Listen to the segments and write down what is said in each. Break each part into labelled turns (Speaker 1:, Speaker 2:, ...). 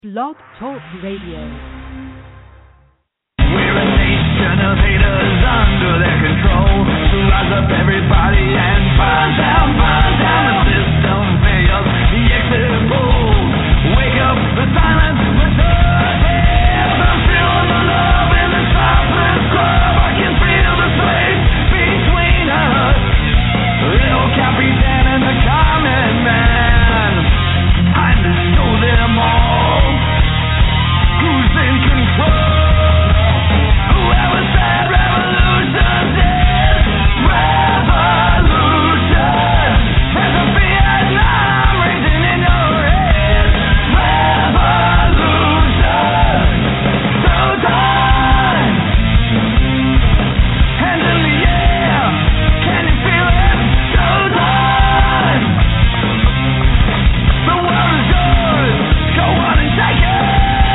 Speaker 1: Blog Talk Radio.
Speaker 2: We're a nation of haters under their control. So rise up everybody and burn down the system fails. The exit polls wake up the silence return. I'm feeling the love in the topless club. I can feel the space between us. Little Capitan and the common man. I know them all. Who's in control? Whoever said revolution did revolution. There's a Vietnam raging in your head. Revolution. So time. Hands in the air. Can you feel it? So time. The world is yours. Go on and take it.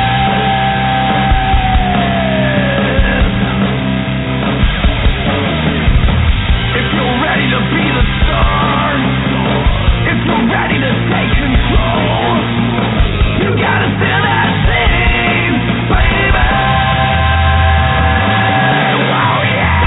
Speaker 2: If you're ready to be the star, if you're ready to take control, you gotta feel that thing, baby. Oh yeah.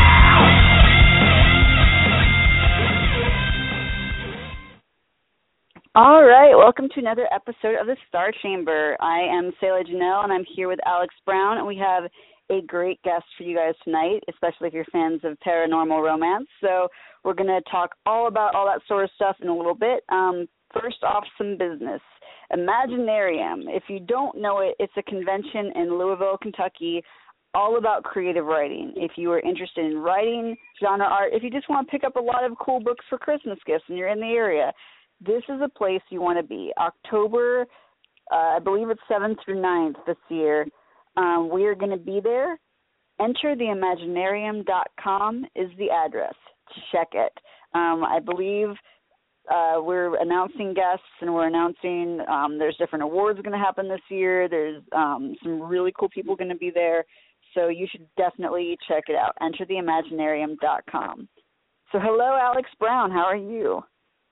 Speaker 3: All right, welcome to another episode of the Star Chamber. I am Sayla Janelle, and I'm here with Alex Brown, and we have a great guest for you guys tonight, especially if you're fans of paranormal romance. So we're going to talk all about all that sort of stuff in a little bit. First off, some business. Imaginarium. If you don't know it, it's a convention in Louisville, Kentucky, all about creative writing. If you are interested in writing, genre art, if you just want to pick up a lot of cool books for Christmas gifts and you're in the area, this is a place you want to be. October, I believe it's 7th through 9th this year. We are going to be there. EnterTheImaginarium.com is the address. Check it. I believe we're announcing guests, and we're announcing there's different awards going to happen this year. There's some really cool people going to be there. So you should definitely check it out. EnterTheImaginarium.com. So hello, Alex Brown. How are you?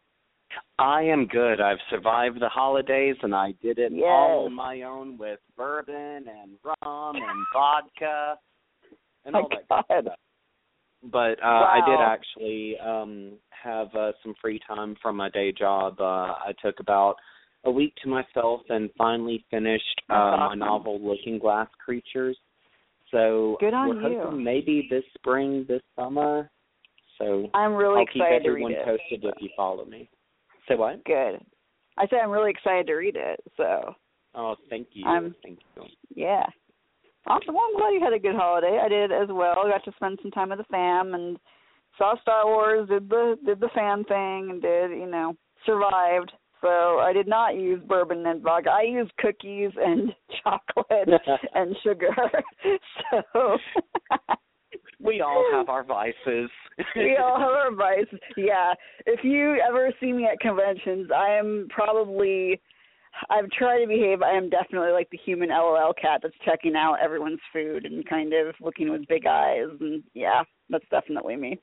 Speaker 4: I am good. I've survived the holidays, and I did it all on my own with bourbon and rum and vodka and all that good stuff. But I did actually have some free time from my day job. I took about a week to myself and finally finished my novel, Looking Glass Creatures. So
Speaker 3: good on
Speaker 4: we're hoping maybe this spring, this summer. So
Speaker 3: I'm really excited to read it.
Speaker 4: I'll keep everyone posted if you follow me. Say what?
Speaker 3: Good. I said I'm really excited to read it. So.
Speaker 4: Oh, thank you. Thank you.
Speaker 3: Yeah. Awesome. Well, I'm glad you had a good holiday. I did as well. I got to spend some time with the fam and saw Star Wars. Did the fan thing and survived. So I did not use bourbon and vodka. I used cookies and chocolate and sugar. So.
Speaker 4: We all have our vices.
Speaker 3: We all have our vices. Yeah. If you ever see me at conventions, I've tried to behave. I am definitely like the human LOL cat that's checking out everyone's food and kind of looking with big eyes. And yeah, that's definitely me.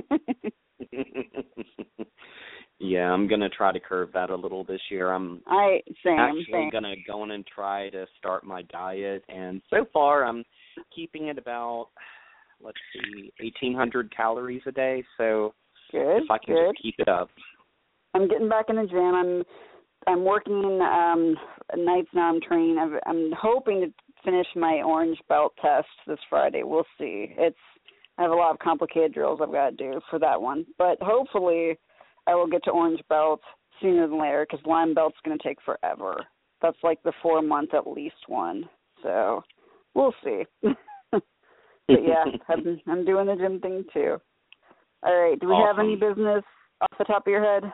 Speaker 4: Yeah, I'm going to try to curb that a little this year. I'm actually going to go in and try to start my diet. And so far, I'm keeping it about, 1,800 calories a day. So
Speaker 3: good,
Speaker 4: if I can just keep it up.
Speaker 3: I'm getting back in the gym. I'm working nights now. I'm training. I'm hoping to finish my orange belt test this Friday. We'll see. I have a lot of complicated drills I've got to do for that one. But hopefully I will get to orange belt sooner than later because lime belt's going to take forever. That's like the 4-month at least one. So we'll see. But yeah, I'm doing the gym thing too. All right. Do we have any business off the top of your head?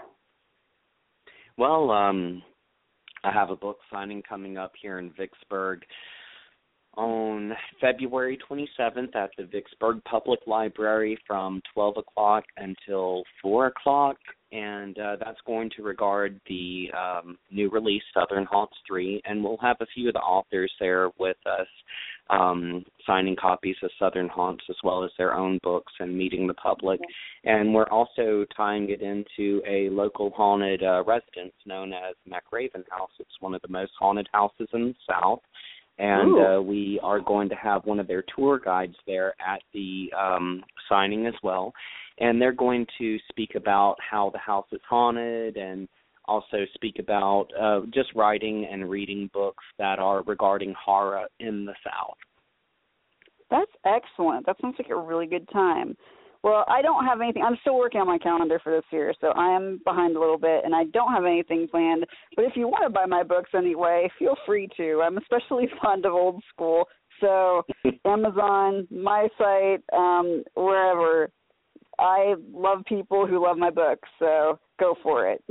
Speaker 4: Well, I have a book signing coming up here in Vicksburg on February 27th at the Vicksburg Public Library from 12 o'clock until 4 o'clock, and that's going to regard the new release, Southern Haunts 3, and we'll have a few of the authors there with us signing copies of Southern Haunts as well as their own books and meeting the public. And we're also tying it into a local haunted residence known as McRaven House. It's one of the most haunted houses in the South. And we are going to have one of their tour guides there at the signing as well. And they're going to speak about how the house is haunted and also speak about just writing and reading books that are regarding horror in the South.
Speaker 3: That's excellent. That sounds like a really good time. Well, I don't have anything. I'm still working on my calendar for this year, so I am behind a little bit, and I don't have anything planned. But if you want to buy my books anyway, feel free to. I'm especially fond of old school. So Amazon, my site, wherever. I love people who love my books, so go for it.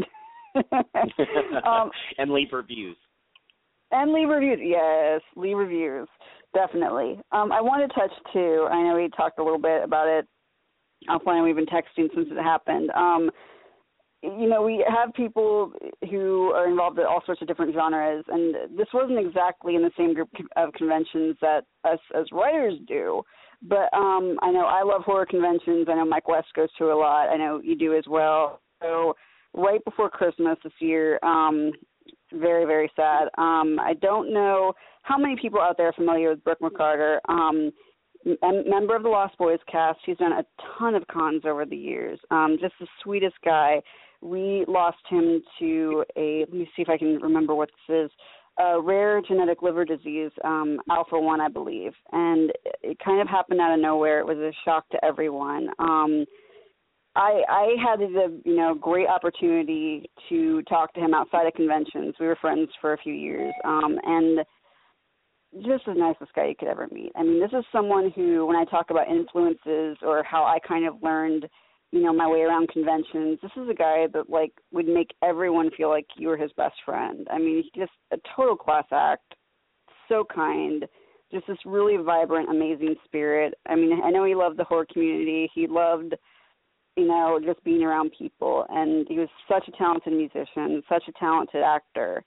Speaker 4: And leave reviews.
Speaker 3: And leave reviews. Yes, leave reviews. Definitely. I want to touch, too. I know we talked a little bit about it offline. We've been texting since it happened. We have people who are involved in all sorts of different genres, and this wasn't exactly in the same group of conventions that us as writers do. But I know I love horror conventions. I know Mike West goes to a lot. I know you do as well. So right before Christmas this year, very, very sad. I don't know how many people out there are familiar with Brooke McCarter. A member of the Lost Boys cast. He's done a ton of cons over the years. Just the sweetest guy. We lost him to let me see if I can remember what this is, a rare genetic liver disease, alpha-1, I believe. And it kind of happened out of nowhere. It was a shock to everyone. I had the great opportunity to talk to him outside of conventions. We were friends for a few years, and just the nicest guy you could ever meet. I mean, this is someone who, when I talk about influences or how I kind of learned, my way around conventions, this is a guy that, would make everyone feel like you were his best friend. I mean, he's just a total class act, so kind, just this really vibrant, amazing spirit. I mean, I know he loved the horror community. He loved, just being around people, and he was such a talented musician, such a talented actor.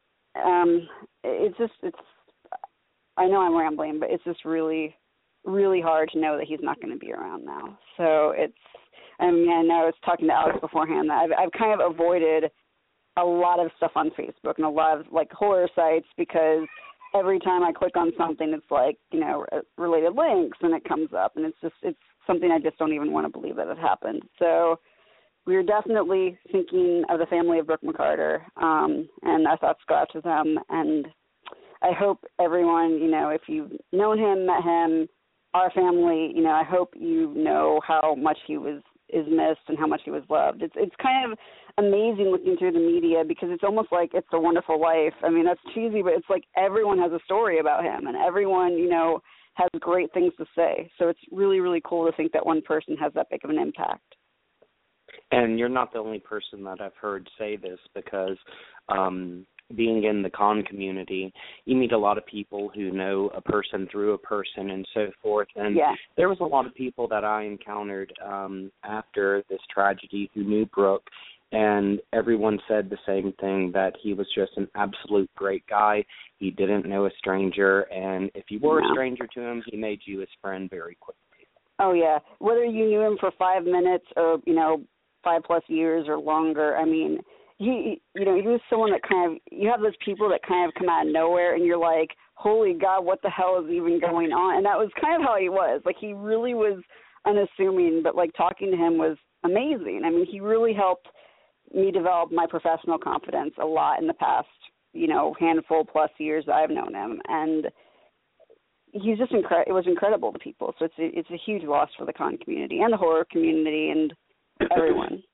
Speaker 3: I know I'm rambling, but it's just really, really hard to know that he's not going to be around now. So I was talking to Alex beforehand that I've kind of avoided a lot of stuff on Facebook and a lot of horror sites, because every time I click on something, it's related links and it comes up, and it's something I just don't even want to believe that it happened. So we're definitely thinking of the family of Brooke McCarter, and our thoughts go out to them. And I hope everyone, if you've known him, met him, our family, I hope you know how much he is missed and how much he was loved. It's kind of amazing looking through the media, because it's almost like It's a Wonderful Life. I mean, that's cheesy, but it's like everyone has a story about him, and everyone, has great things to say. So it's really, really cool to think that one person has that big of an impact.
Speaker 4: And you're not the only person that I've heard say this, because being in the con community, you meet a lot of people who know a person through a person and so forth. And there was a lot of people that I encountered after this tragedy who knew Brooke, and everyone said the same thing, that he was just an absolute great guy. He didn't know a stranger, and if you were a stranger to him, he made you his friend very quickly. Oh, yeah. Whether you knew him for 5 minutes or, 5+ years or longer, I mean, he was someone that kind of, you have those people that kind of come out of nowhere, and you're like, holy God, what the hell is even going on? And that was kind of how he was. He really was unassuming, but, talking to him was amazing. I mean, he really helped me develop my professional confidence a lot in the past, handful plus years that I've known him. And he's just it was incredible to people. So it's a huge loss for the con community and the horror community and everyone.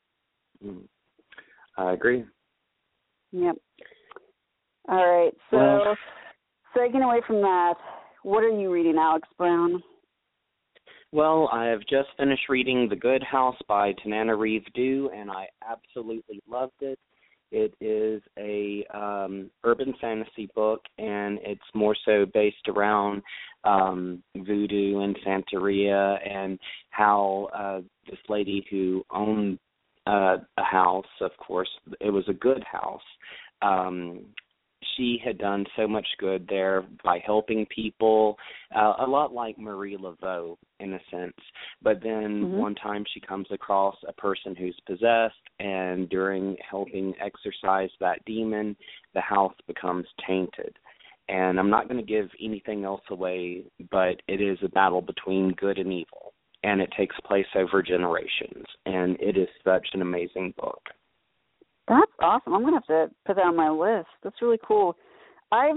Speaker 4: I agree. Yep. All right. So, segueing away from that, what are you reading, Alex Brown? Well, I have just finished reading The Good House by Tananarive Due, and I absolutely loved it. It is a urban fantasy book, and it's more so based around voodoo and Santeria and how this lady who owned a house, of course, it was a good house, she had done so much good there by helping people, a lot like Marie Laveau in a sense. But then one time she comes across a person who's possessed, and during helping exorcise that demon, the house becomes tainted. And I'm not going to give anything else away, but it is a battle between good and evil, and it takes place over generations, and it is such an amazing book.
Speaker 3: That's awesome. I'm going to have to put that on my list. That's really cool. I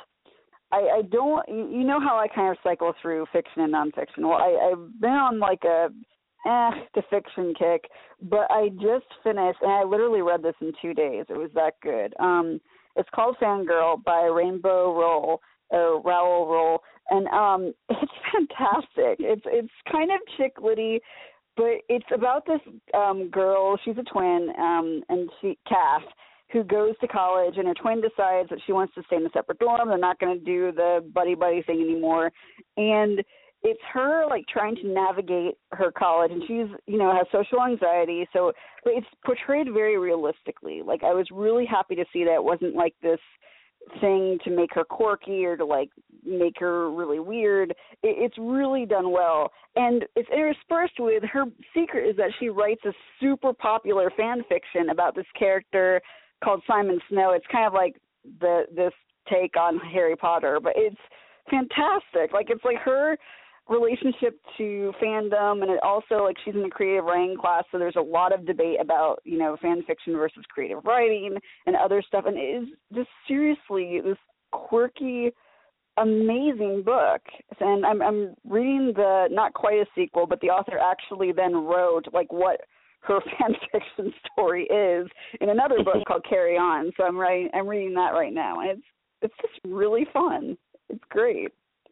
Speaker 3: don't, you know how I kind of cycle through fiction and nonfiction. Well, I've been on like a to fiction kick, but I just finished, and I literally read this in 2 days. It was that good. It's called Fangirl by Raoul Roll, and it's fantastic. It's kind of chick litty, but it's about this girl. She's a twin, and Cass, who goes to college, and her twin decides that she wants to stay in a separate dorm. They're not going to do the buddy-buddy thing anymore. And it's her, like, trying to navigate her college. And she's, has social anxiety. So but it's portrayed very realistically. Like, I was really happy to see that it wasn't, like, this thing to make her quirky or to, like, make her really weird. It's really done well. And it's interspersed with her secret is that she writes a super popular fan fiction about this character called Simon Snow. It's kind of like this take on Harry Potter, but it's fantastic. Like, it's like her relationship to fandom, and it also, like, she's in the creative writing class, so there's a lot of debate about, fan fiction versus creative writing and other stuff, and it is just seriously this quirky, amazing book. And I'm reading the, not quite a sequel, but the author actually then wrote, like, what her fan fiction story is in another book called Carry On. So I'm reading that right now, and it's just really fun. It's great.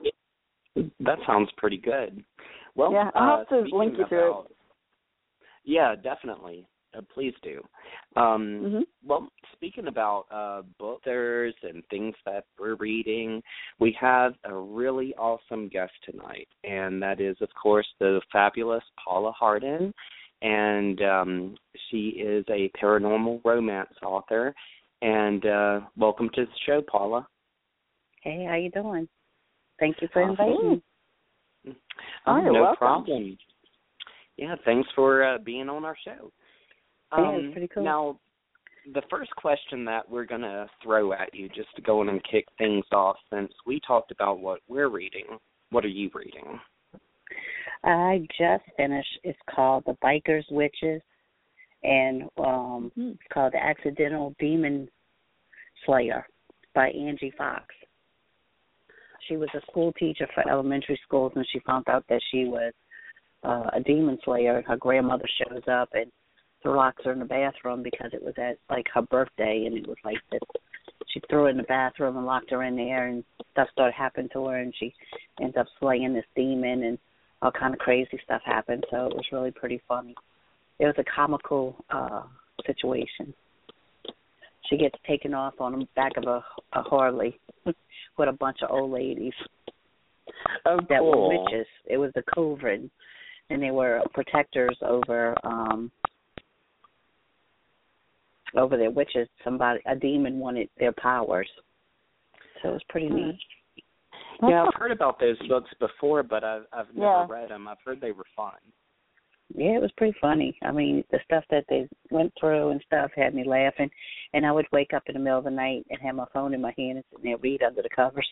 Speaker 4: That sounds pretty good. Well,
Speaker 3: yeah, I'll have to link you to it.
Speaker 4: Yeah, definitely. Please do. Well, speaking about books and things that we're reading, we have a really awesome guest tonight, and that is, of course, the fabulous Paula Hardin. And she is a paranormal romance author. And welcome to the show, Paula.
Speaker 5: Hey, how you doing? Thank you for inviting me.
Speaker 4: No
Speaker 3: welcome.
Speaker 4: problem. Yeah, thanks for being on our show.
Speaker 5: Yeah, it's pretty cool.
Speaker 4: Now, the first question that we're going to throw at you, just to go in and kick things off, since we talked about what we're reading, what are you reading?
Speaker 5: I just finished. It's called The Biker's Witches, and it's called The Accidental Demon Slayer by Angie Fox. She was a school teacher for elementary schools, and she found out that she was a demon slayer. Her grandmother shows up and locks her in the bathroom because it was at, like, her birthday, and it was like this. She threw her in the bathroom and locked her in there, and stuff started happening to her, and she ends up slaying this demon, and all kind of crazy stuff happened, so it was really pretty funny. It was a comical situation. She gets taken off on the back of a Harley with a bunch of old ladies that were witches. It was the Coven, and they were protectors over their witches. A demon wanted their powers, so it was pretty neat.
Speaker 4: Yeah, I've heard about those books before, but I've never read them. I've heard they were fun.
Speaker 5: Yeah, it was pretty funny. I mean, the stuff that they went through and stuff had me laughing, and I would wake up in the middle of the night and have my phone in my hand and sit there and read under the covers.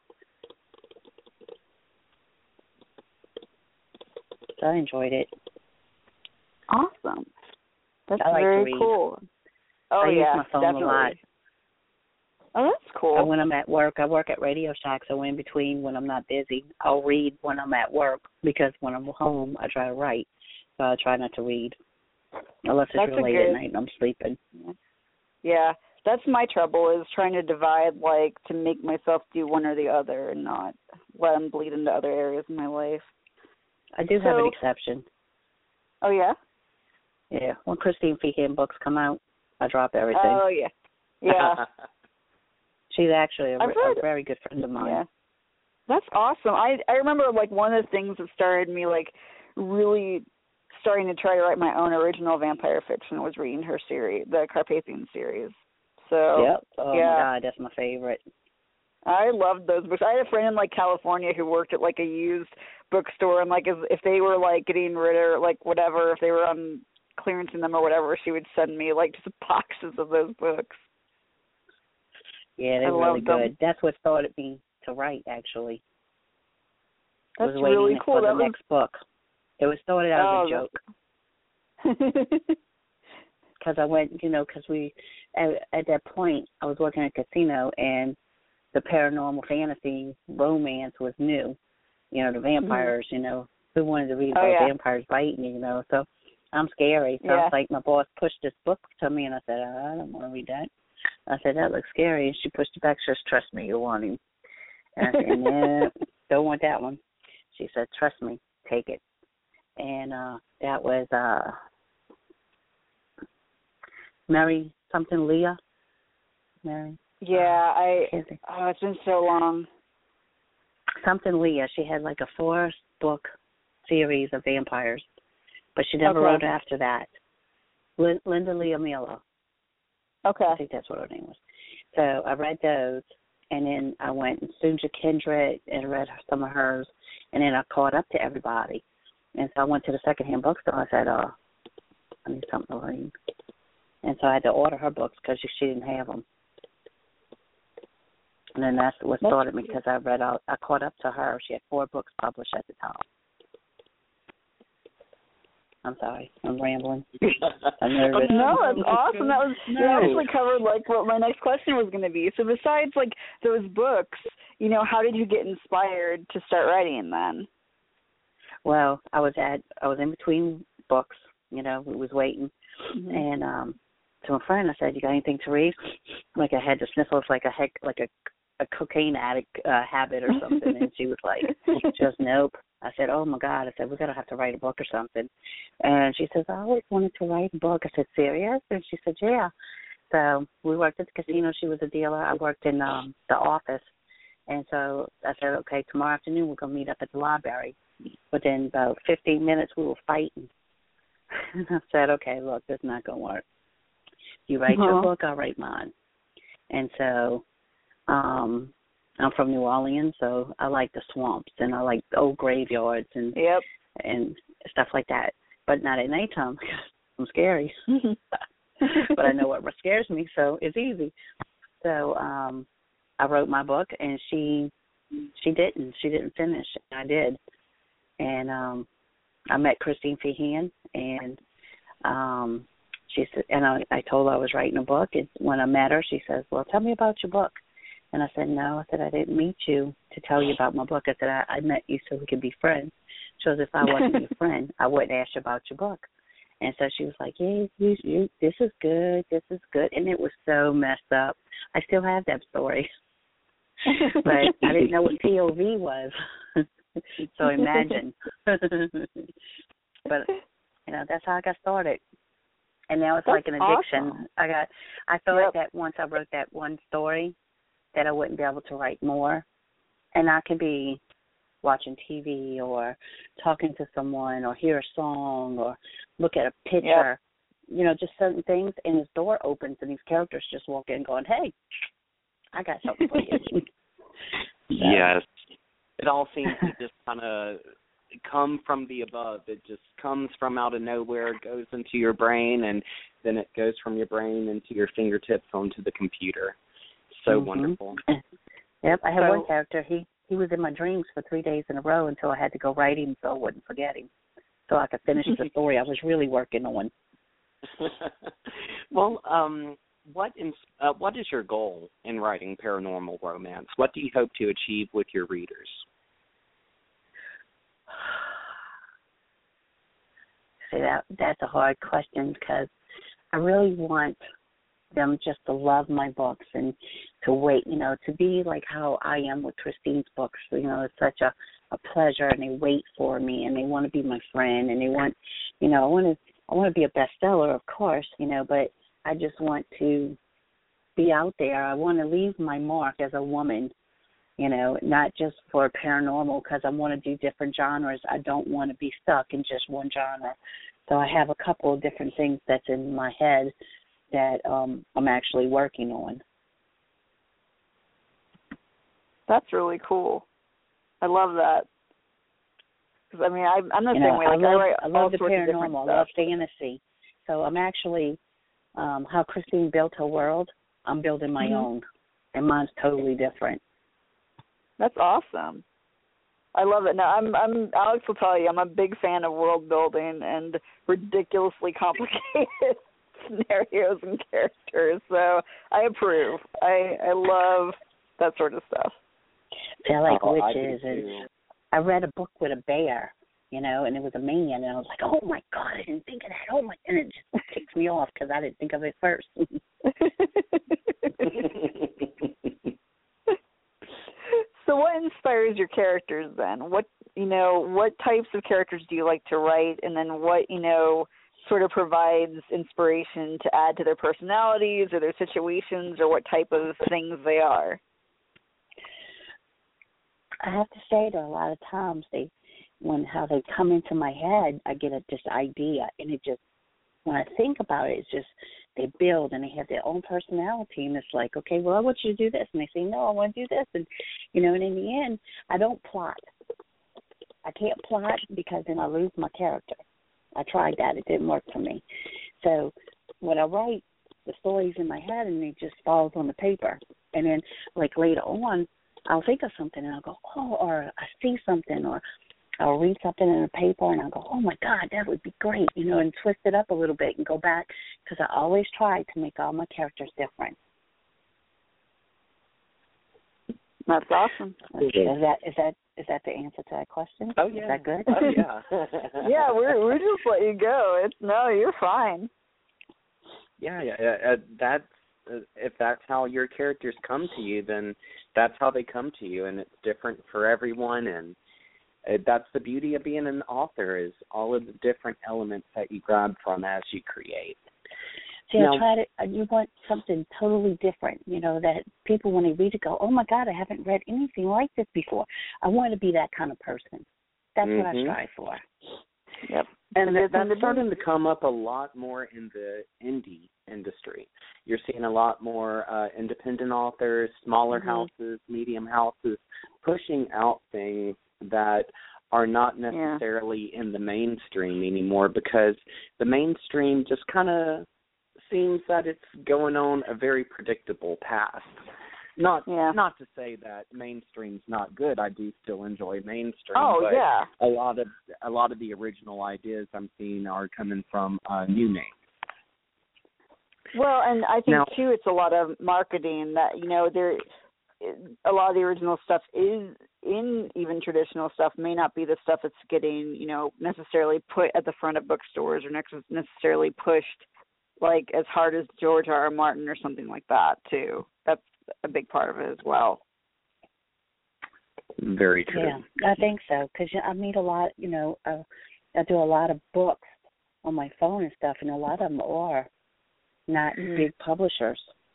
Speaker 5: So I enjoyed it.
Speaker 3: Awesome. That's
Speaker 5: I like
Speaker 3: very
Speaker 5: to read.
Speaker 3: Cool. Oh,
Speaker 5: I use my phone
Speaker 3: definitely.
Speaker 5: a lot.
Speaker 3: Oh, that's cool.
Speaker 5: And when I'm at work, I work at Radio Shack, so in between when I'm not busy, I'll read when I'm at work, because when I'm home, I try to write. So I try not to read unless it's real late at night and I'm sleeping.
Speaker 3: Yeah, that's my trouble, is trying to divide, like, to make myself do one or the other and not let them bleed into other areas of my life.
Speaker 5: I do have an exception.
Speaker 3: Oh, yeah?
Speaker 5: Yeah, when Christine Feehan books come out, I drop everything.
Speaker 3: Oh, yeah. Yeah.
Speaker 5: She's actually a very good friend of mine.
Speaker 3: Yeah. That's awesome. I remember, like, one of the things that started me, like, really starting to try to write my own original vampire fiction was reading her series, the Carpathian series. So,
Speaker 5: yep. Oh, my God, that's my favorite.
Speaker 3: I loved those books. I had a friend in, like, California who worked at, like, a used bookstore, and, like, if they were, like, getting rid of, like, whatever, if they were on clearancing them or whatever, she would send me, like, just boxes of those books.
Speaker 5: Yeah, they're really good. That's what started me to write, actually.
Speaker 3: That's
Speaker 5: was waiting
Speaker 3: really cool.
Speaker 5: for the next book. It was started out as a joke. Because I went, because at that point, I was working at a casino, and the paranormal fantasy romance was new. The vampires, who wanted to read about vampires biting, So I'm scary. So I was like, my boss pushed this book to me, and I said, I don't want to read that. I said, that looks scary. And she pushed it back. She says, trust me, you'll want him. And I said, no, don't want that one. She said, trust me, take it. And that was Mary something Leah. Mary.
Speaker 3: Yeah, it's been so long.
Speaker 5: Something Leah. She had like a 4-book series of vampires, but she never wrote after that. Linda Leah Miller.
Speaker 3: Okay.
Speaker 5: I think that's what her name was. So I read those, and then I went and Sunja Kindred and read some of hers, and then I caught up to everybody. And so I went to the secondhand bookstore. I said, I need something to read. And so I had to order her books because she didn't have them. And then that's what started me, because I caught up to her. She had 4 books published at the time. I'm sorry, I'm rambling. I'm nervous.
Speaker 3: No, that's awesome. You actually covered like what my next question was going to be. So besides like those books, how did you get inspired to start writing then?
Speaker 5: Well, I was in between books. We was waiting, and to a friend I said, "You got anything to read?" Like I had the sniffles, like a cocaine addict habit or something, and she was like, "Just nope." I said, "Oh my God!" I said, "We're gonna have to write a book or something." And she says, "I always wanted to write a book." I said, "Serious?" And she said, "Yeah." So we worked at the casino. She was a dealer. I worked in the office, and so I said, "Okay, tomorrow afternoon we're gonna meet up at the library." Within about 15 minutes, we were fighting. And I said, "Okay, look, this is not gonna work. You write your book, I'll write mine." And so, I'm from New Orleans, so I like the swamps and I like old graveyards and stuff like that. But not at nighttime because I'm scary. But I know what scares me, so it's easy. So I wrote my book, and she didn't finish. I did, and I met Christine Feehan, and she said, and I told her I was writing a book. And when I met her, she says, "Well, tell me about your book." And I said, "No." I said, "I didn't meet you to tell you about my book." I said, I met you so we could be friends. She goes, "If I wasn't your friend, I wouldn't ask you about your book." And so she was like, "Yeah, you, this is good. This is good." And it was so messed up. I still have that story. But I didn't know what POV was. So imagine. But, that's how I got started. And now it's like an addiction. Awesome. I thought that once I wrote that one story, that I wouldn't be able to write more. And I could be watching TV or talking to someone or hear a song or look at a picture, just certain things, and this door opens and these characters just walk in going, "Hey, I got something for you."
Speaker 4: Yes. It all seems to just kind of come from the above. It just comes from out of nowhere, goes into your brain, and then it goes from your brain into your fingertips onto the computer. So wonderful.
Speaker 5: Yep, I had one character. He was in my dreams for 3 days in a row until I had to go write him so I wouldn't forget him, so I could finish the story I was really working on.
Speaker 4: Well, what is your goal in writing paranormal romance? What do you hope to achieve with your readers?
Speaker 5: See, that's a hard question because I really want them just to love my books and to wait, to be like how I am with Christine's books. It's such a pleasure, and they wait for me, and they want to be my friend, and they want, I want to be a bestseller, of course, but I just want to be out there. I want to leave my mark as a woman, not just for paranormal, because I want to do different genres. I don't want to be stuck in just one genre. So I have a couple of different things that's in my head that I'm actually working on.
Speaker 3: That's really cool. I love that. Because, I'm the same way.
Speaker 5: I love the paranormal. I love fantasy. So I'm actually, how Christine built her world, I'm building my own. And mine's totally different.
Speaker 3: That's awesome. I love it. Now, Alex will tell you, I'm a big fan of world building and ridiculously complicated scenarios and characters. So I approve. I love that sort of stuff.
Speaker 5: I like witches. I read a book with a bear, and it was a man, and I was like, oh, my God, I didn't think of that. Oh, my, and it just ticks me off because I didn't think of it first.
Speaker 3: So what inspires your characters then? What types of characters do you like to write, and then what, sort of provides inspiration to add to their personalities or their situations or what type of things they are?
Speaker 5: I have to say that a lot of times how they come into my head, I get this idea, and it just, when I think about it, it's just they build and they have their own personality, and it's like, okay, well, I want you to do this, and they say, no, I want to do this, and and in the end, I don't plot. I can't plot because then I lose my character. I tried that; it didn't work for me. So when I write, the story's in my head, and it just falls on the paper, and then like later on, I'll think of something and I'll go, oh, or I see something, or I'll read something in a paper and I'll go, oh, my God, that would be great, and twist it up a little bit and go back, because I always try to make all my characters different.
Speaker 3: That's awesome.
Speaker 5: Is that the answer to that question?
Speaker 4: Oh, yeah.
Speaker 5: Is that good?
Speaker 4: Oh, yeah.
Speaker 3: Yeah, we're just let you go. You're fine.
Speaker 4: Yeah. That's if that's how your characters come to you, then that's how they come to you, and it's different for everyone. And that's the beauty of being an author, is all of the different elements that you grab from as you create.
Speaker 5: See, you want something totally different, that people, when they read it, go, oh, my God, I haven't read anything like this before. I want to be that kind of person. That's what I strive for.
Speaker 3: Yep.
Speaker 4: And that's starting to come up a lot more in the indie industry. You're seeing a lot more independent authors, smaller houses, medium houses, pushing out things that are not necessarily in the mainstream anymore, because the mainstream just kind of seems that it's going on a very predictable path. Not to say that mainstream's not good. I do still enjoy mainstream.
Speaker 3: Oh,
Speaker 4: but
Speaker 3: yeah.
Speaker 4: A lot of the original ideas I'm seeing are coming from new names.
Speaker 3: Well, and I think too, it's a lot of marketing that a lot of the original stuff is in even traditional stuff may not be the stuff that's getting necessarily put at the front of bookstores or necessarily pushed like as hard as George R.R. Martin or something like that too. That's a big part of it as well.
Speaker 4: Very true.
Speaker 5: Yeah, I think so, because I meet a lot, I do a lot of books on my phone and stuff, and a lot of them are not big publishers.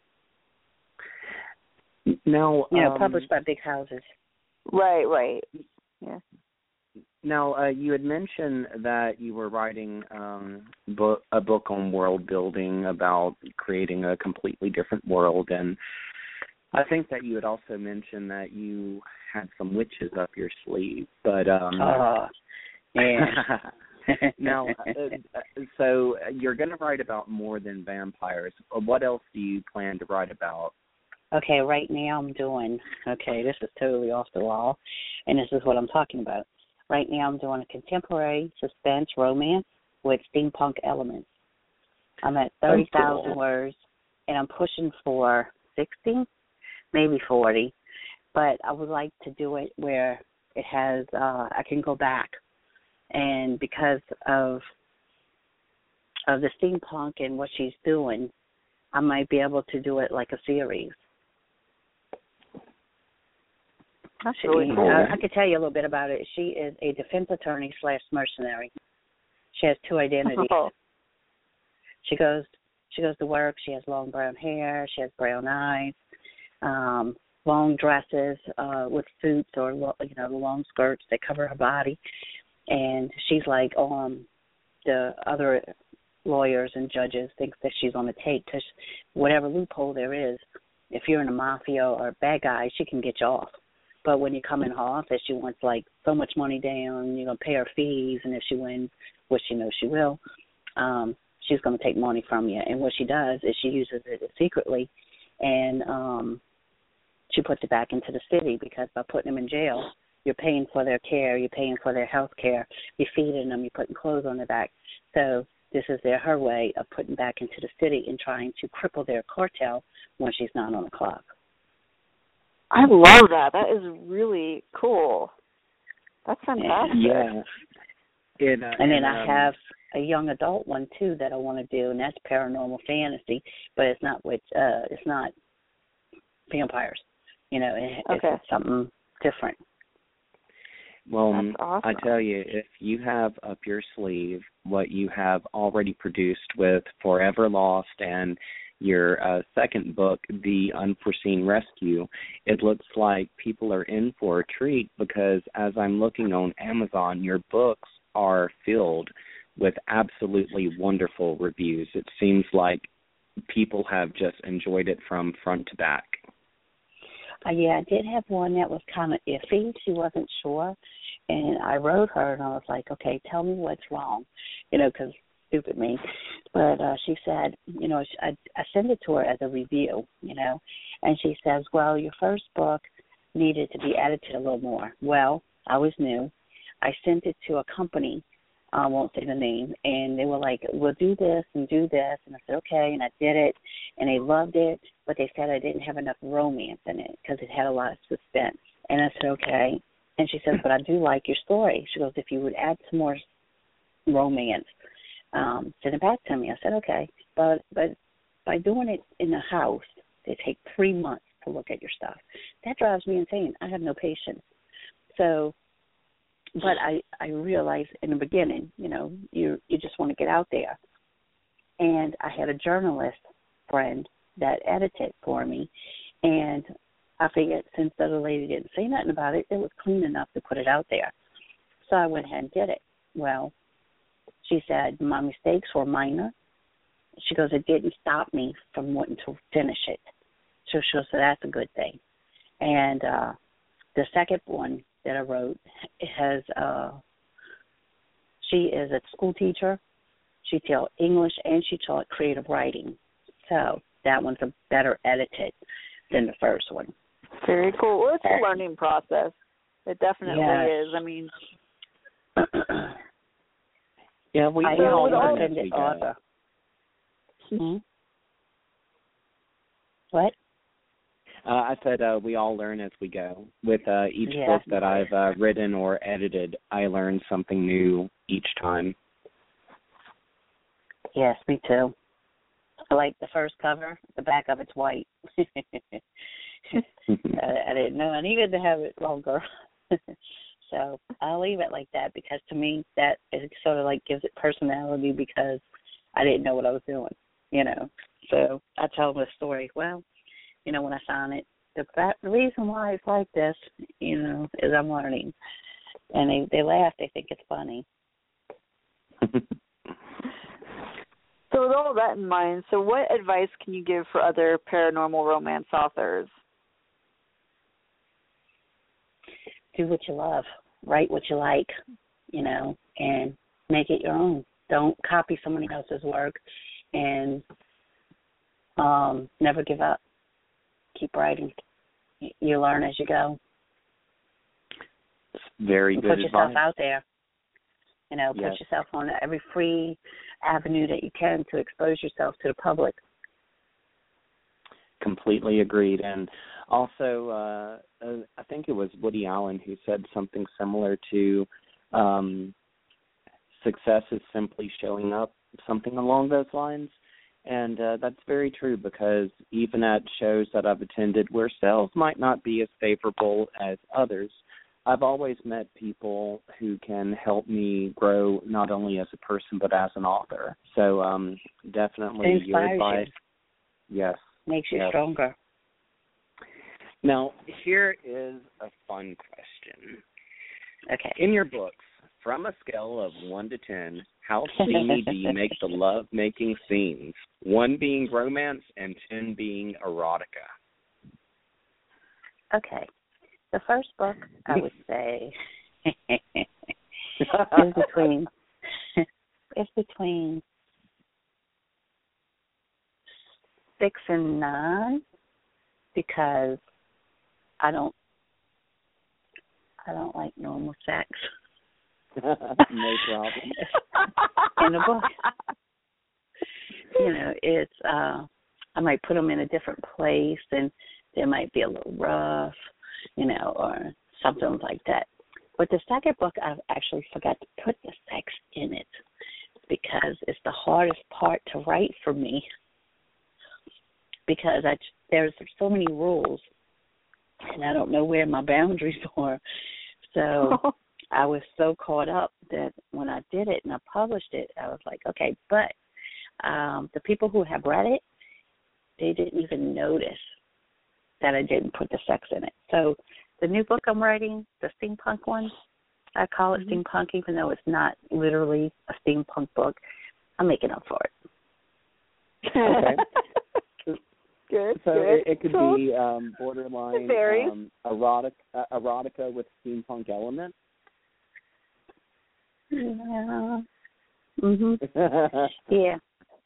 Speaker 4: Now,
Speaker 5: published by big houses.
Speaker 3: Right. Yeah.
Speaker 4: Now, you had mentioned that you were writing a book on world building about creating a completely different world, and I think that you had also mentioned that you had some witches up your sleeve. But now, so you're going to write about more than vampires. What else do you plan to write about?
Speaker 5: Okay, right now I'm doing, this is totally off the wall, and this is what I'm talking about. Right now I'm doing a contemporary suspense romance with steampunk elements. I'm at 30,000 words, and I'm pushing for 60, maybe 40, but I would like to do it where it has, I can go back, and because of the steampunk and what she's doing, I might be able to do it like a series.
Speaker 3: That's really cool.
Speaker 5: I could tell you a little bit about it. She is a defense attorney / mercenary. She has two identities. Oh. She goes to work. She has long brown hair. She has brown eyes. Long dresses with suits or the long skirts that cover her body, and she's like the other lawyers and judges think that she's on the take because whatever loophole there is, if you're in a mafia or a bad guy, she can get you off. But when you come in her office, she wants like so much money down. You're gonna pay her fees, and if she wins, which she knows she will, she's gonna take money from you. And what she does is she uses it secretly, and she puts it back into the city because by putting them in jail, you're paying for their care, you're paying for their health care, you're feeding them, you're putting clothes on their back. So this is her way of putting back into the city and trying to cripple their cartel when she's not on the clock.
Speaker 3: I love that. That is really cool. That's fantastic.
Speaker 4: Yeah.
Speaker 5: And then I have a young adult one too that I want to do, and that's paranormal fantasy, but it's not vampires. It's something different.
Speaker 4: Well,
Speaker 3: that's awesome.
Speaker 4: I tell you, if you have up your sleeve what you have already produced with Forever Lost and your second book, The Unforeseen Rescue, it looks like people are in for a treat because as I'm looking on Amazon, your books are filled with absolutely wonderful reviews. It seems like people have just enjoyed it from front to back.
Speaker 5: Yeah, I did have one that was kind of iffy. She wasn't sure. And I wrote her, and I was like, okay, tell me what's wrong, because stupid me. But she said, I sent it to her as a review, and she says, well, your first book needed to be edited a little more. Well, I was new. I sent it to a company, I won't say the name, and they were like, we'll do this and do this. And I said, okay, and I did it, and they loved it, but they said I didn't have enough romance in it because it had a lot of suspense. And I said, okay. And she says, but I do like your story. She goes, if you would add some more romance, send it back to me. I said, okay. But by doing it in the house, they take 3 months to look at your stuff. That drives me insane. I have no patience. So, but I realized in the beginning, you just want to get out there. And I had a journalist friend that edited for me, and I figured since the other lady didn't say nothing about it, it was clean enough to put it out there. So I went ahead and did it. Well, she said my mistakes were minor. She goes, it didn't stop me from wanting to finish it. So she goes, so that's a good thing. And the second one that I wrote has, she is a school teacher. She taught English and she taught creative writing. So that one's a better edited than the first one.
Speaker 3: Very cool. Well, it's a learning process. It definitely is. I mean,
Speaker 4: yeah, we
Speaker 5: all
Speaker 4: learn as
Speaker 5: we
Speaker 4: we
Speaker 5: go.
Speaker 3: Hmm?
Speaker 5: What?
Speaker 4: I said we all learn as we go. With each book that I've written or edited, I learn something new each time.
Speaker 5: Yes, me too. I like the first cover. The back of it's white. I didn't know I needed to have it longer. So I'll leave it like that because to me that is sort of like gives it personality because I didn't know what I was doing, So I tell them the story. Well, when I sign it, the reason why it's like this, is I'm learning. And they laugh. They think it's funny.
Speaker 3: So with all that in mind, so what advice can you give for other paranormal romance authors?
Speaker 5: Do what you love. Write what you like, and make it your own. Don't copy somebody else's work and never give up. Keep writing. You learn as you go.
Speaker 4: Very good advice.
Speaker 5: Put yourself out there.
Speaker 4: Yes.
Speaker 5: Put yourself on every free avenue that you can to expose yourself to the public.
Speaker 4: Completely agreed. And also, I think it was Woody Allen who said something similar to success is simply showing up, something along those lines. And that's very true because even at shows that I've attended where sales might not be as favorable as others, I've always met people who can help me grow not only as a person but as an author. So definitely your advice. Yes.
Speaker 5: Makes you stronger.
Speaker 4: Now, here is a fun question.
Speaker 5: Okay.
Speaker 4: In your books, from a scale of 1 to 10, how steamy do you make the love-making scenes? 1 being romance and 10 being erotica.
Speaker 5: Okay. The first book, I would say, is between 6 and 9, because I don't like normal sex.
Speaker 4: No problem.
Speaker 5: In the book, it's I might put them in a different place, and they might be a little rough, or something like that. But the second book, I've actually forgot to put the sex in it because it's the hardest part to write for me, because there's so many rules, and I don't know where my boundaries are. So I was so caught up that when I did it and I published it, I was like, okay, but the people who have read it, they didn't even notice that I didn't put the sex in it. So the new book I'm writing, the steampunk one, I call it steampunk, even though it's not literally a steampunk book. I'm making up for it.
Speaker 4: Okay.
Speaker 3: Good.
Speaker 4: So
Speaker 3: good.
Speaker 4: It could be borderline erotica with steampunk elements.
Speaker 5: Yeah. Mhm. Yeah.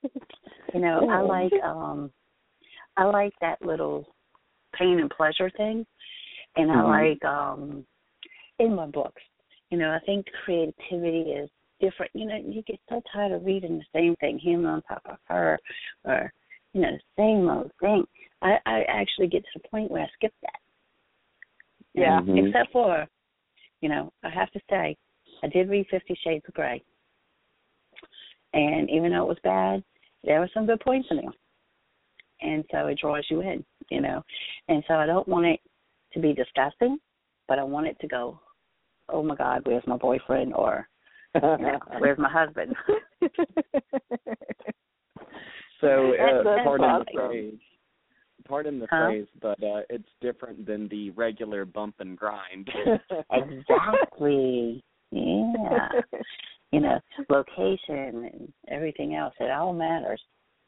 Speaker 5: I like that little pain and pleasure thing, and I like in my books. I think creativity is different. You get so tired of reading the same thing, him on top of her, or the same old thing. I actually get to the point where I skip that.
Speaker 3: Yeah.
Speaker 5: Except for, I have to say, I did read 50 Shades of Grey. And even though it was bad, there were some good points in there. And so it draws you in, And so I don't want it to be disgusting, but I want it to go, oh, my God, where's my boyfriend? Or, where's my husband?
Speaker 4: So, pardon the phrase, but it's different than the regular bump and grind.
Speaker 5: Exactly. Yeah. Location and everything else, it all matters.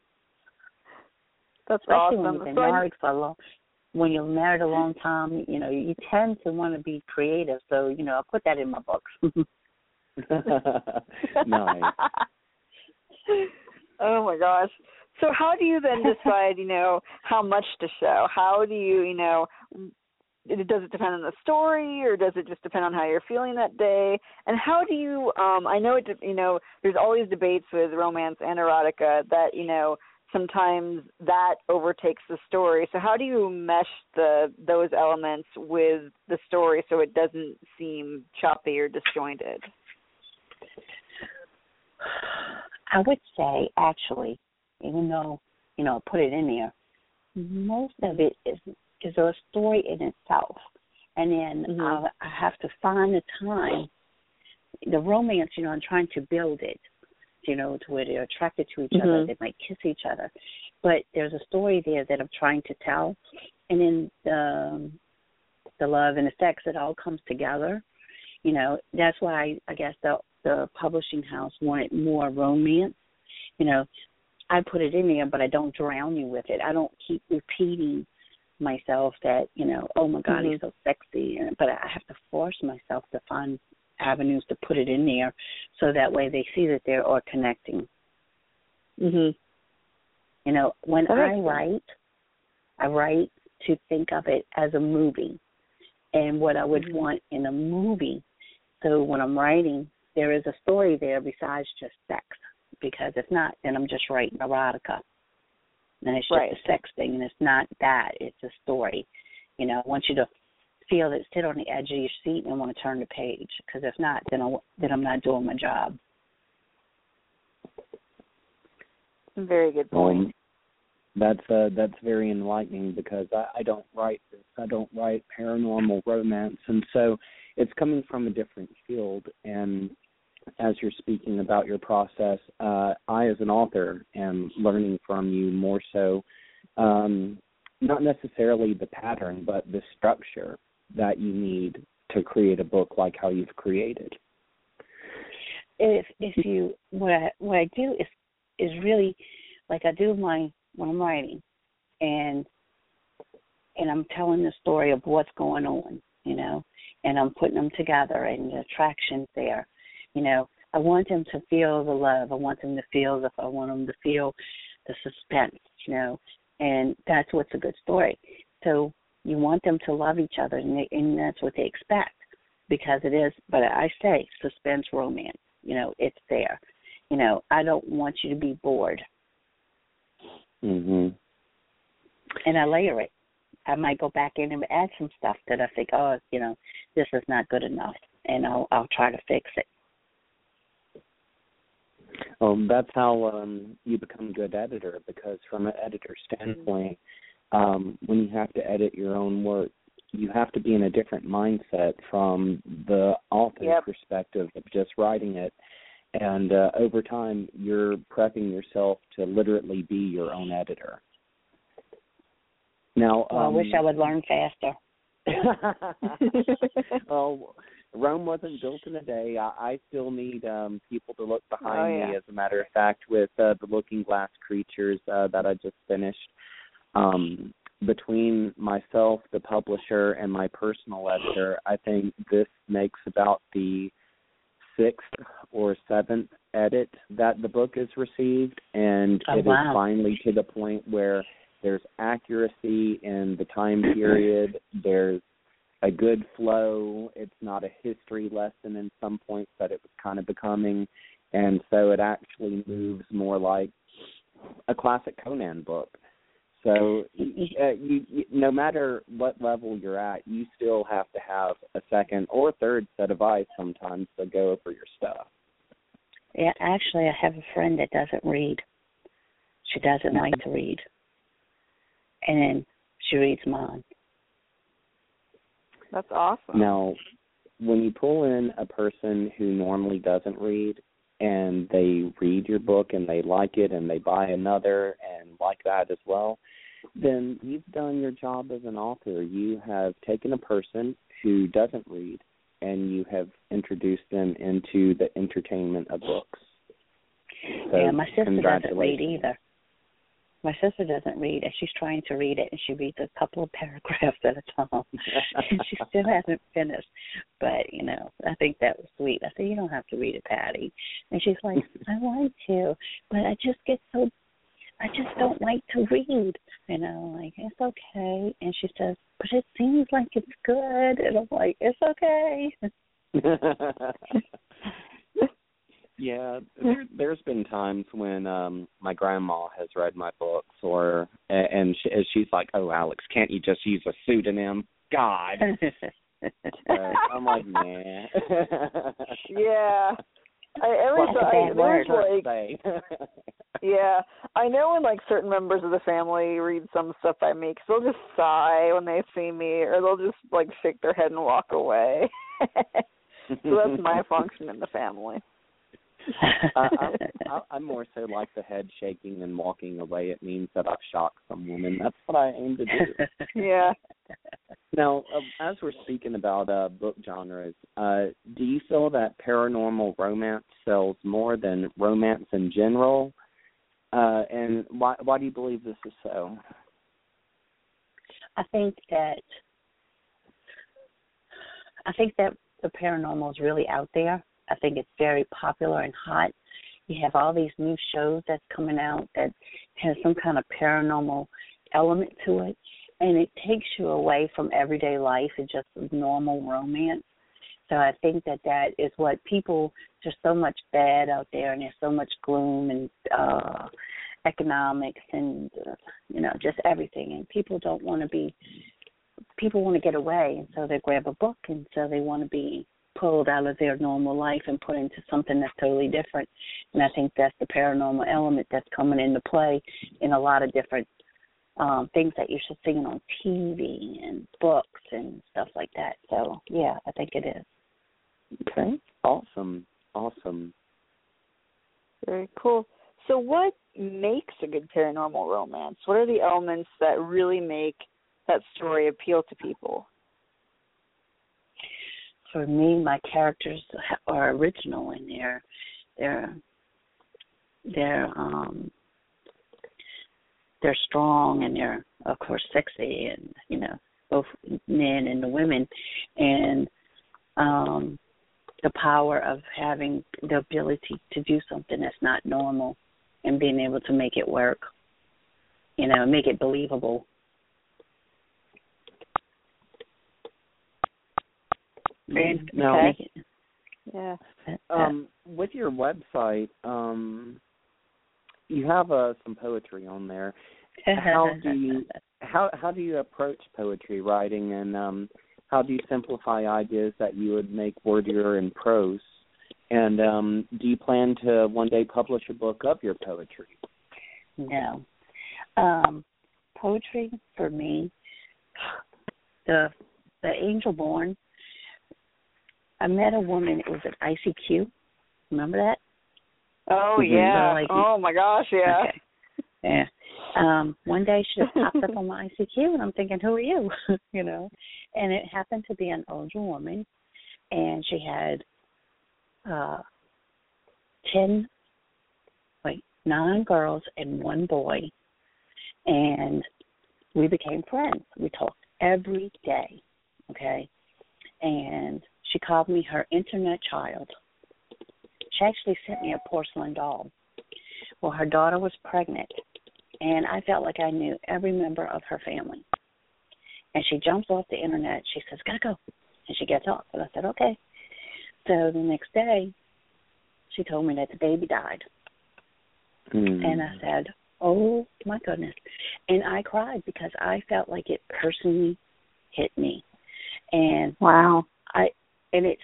Speaker 3: That's
Speaker 5: especially
Speaker 3: awesome.
Speaker 5: When you've been married for a long, when you're married a long time, you tend to want to be creative. So, I'll put that in my books.
Speaker 4: Nice.
Speaker 3: Oh my gosh. So how do you then decide, how much to show? How do you, does it depend on the story, or does it just depend on how you're feeling that day? And how do you, I know there's always debates with romance and erotica that, sometimes that overtakes the story. So how do you mesh those elements with the story so it doesn't seem choppy or disjointed?
Speaker 5: I would say, actually, even though, put it in there, most of it is a story in itself. And then I have to find the time. The romance, I'm trying to build it, to where they're attracted to each other. They might kiss each other. But there's a story there that I'm trying to tell. And then the love and the sex, it all comes together. That's why I guess the publishing house wanted more romance. I put it in there, but I don't drown you with it. I don't keep repeating myself that, oh, my God, he's so sexy. But I have to force myself to find avenues to put it in there so that way they see that they're all connecting. When I write to think of it as a movie and what I would want in a movie. So when I'm writing, there is a story there besides just sex, because if not, then I'm just writing erotica. And it's just a sex thing, and it's not that. It's a story. I want you to feel it, sit on the edge of your seat and want to turn the page, because if not, then I'm not doing my job.
Speaker 3: Very good point.
Speaker 4: That's very enlightening, because I don't write this. I don't write paranormal romance, and so
Speaker 6: it's coming from a different field. And as you're speaking about your process, I, as an author, am learning from you more so, not necessarily the pattern, but the structure that you need to create a book like how you've created.
Speaker 5: If you what I do is really like I do when I'm writing, and I'm telling the story of what's going on, and I'm putting them together, and the attraction's there. I want them to feel the love. I want them to feel I want them to feel the suspense, and that's what's a good story. So you want them to love each other, and that's what they expect, because it is, but I say suspense romance, it's there. I don't want you to be bored.
Speaker 6: Mm-hmm.
Speaker 5: And I layer it. I might go back in and add some stuff that I think, this is not good enough, and I'll try to fix it.
Speaker 6: That's how you become a good editor, because from an editor standpoint, when you have to edit your own work, you have to be in a different mindset from the author's perspective of just writing it. And over time, you're prepping yourself to literally be your own editor. Now,
Speaker 5: I wish I would learn faster.
Speaker 6: Well, Rome wasn't built in a day. I still need people to look behind me, as a matter of fact, with the Looking Glass Creatures that I just finished. Between myself, the publisher, and my personal editor, I think this makes about the 6th or 7th edit that the book has received, and it is finally to the point where there's accuracy in the time period, there's a good flow, it's not a history lesson in some points that it was kind of becoming, and so it actually moves more like a classic Conan book. So you, no matter what level you're at, you still have to have a second or third set of eyes sometimes to go over your stuff.
Speaker 5: Yeah, actually, I have a friend that doesn't read. She doesn't like to read. And then she reads mine.
Speaker 7: That's awesome.
Speaker 6: Now, when you pull in a person who normally doesn't read, and they read your book and they like it and they buy another and like that as well, then you've done your job as an author. You have taken a person who doesn't read and you have introduced them into the entertainment of books. So
Speaker 5: my sister doesn't read either. My sister doesn't read, and she's trying to read it, and she reads a couple of paragraphs at a time. And she still hasn't finished. But, I think that was sweet. I said, you don't have to read it, Patty. And she's like, I want to, but I just don't like to read. And I'm like, it's okay. And she says, but it seems like it's good. And I'm like, it's okay.
Speaker 6: Yeah, there's been times when my grandma has read my books, and she's like, "Oh, Alex, can't you just use a pseudonym?" God. I'm like, nah.
Speaker 7: Yeah. Yeah, I know when certain members of the family read some stuff I make, so they'll just sigh when they see me, or they'll just shake their head and walk away. So that's my function in the family.
Speaker 6: I'm more so like the head shaking and walking away. It means that I've shocked some woman. That's what I aim to do.
Speaker 7: Yeah.
Speaker 6: Now, as we're speaking about book genres, do you feel that paranormal romance sells more than romance in general? And why do you believe this is so?
Speaker 5: I think that the paranormal is really out there. I think it's very popular and hot. You have all these new shows that's coming out that has some kind of paranormal element to it, and it takes you away from everyday life and just normal romance. So I think that is what there's so much bad out there, and there's so much gloom and economics and, just everything. And people want to get away, and so they grab a book, and so they want to be pulled out of their normal life and put into something that's totally different. And I think that's the paranormal element that's coming into play in a lot of different things that you're seeing on TV and books and stuff like that. So, yeah, I think it is.
Speaker 6: Okay, awesome.
Speaker 7: Very cool. So what makes a good paranormal romance? What are the elements that really make that story appeal to people?
Speaker 5: For me, my characters are original, and they're strong, and they're, of course, sexy, and, you know, both men and the women, and the power of having the ability to do something that's not normal and being able to make it work, you know, make it believable. And
Speaker 6: now,
Speaker 7: yeah.
Speaker 6: With your website, you have some poetry on there. How do you approach poetry writing, and how do you simplify ideas that you would make wordier in prose? And do you plan to one day publish a book of your poetry?
Speaker 5: No. Poetry for me, the Angel Born. I met a woman. It was at ICQ. Remember that?
Speaker 7: Oh yeah. Oh my gosh, yeah.
Speaker 5: Okay. Yeah. One day she just popped up on my ICQ, and I'm thinking, who are you? You know. And it happened to be an older woman, and she had 9 girls and 1 boy, and we became friends. We talked every day, okay? And she called me her internet child. She actually sent me a porcelain doll. Well, her daughter was pregnant, and I felt like I knew every member of her family. And she jumps off the internet. She says, gotta go. And she gets off. And I said, okay. So the next day, she told me that the baby died. And I said, oh, my goodness. And I cried because I felt like it personally hit me. And
Speaker 7: wow.
Speaker 5: It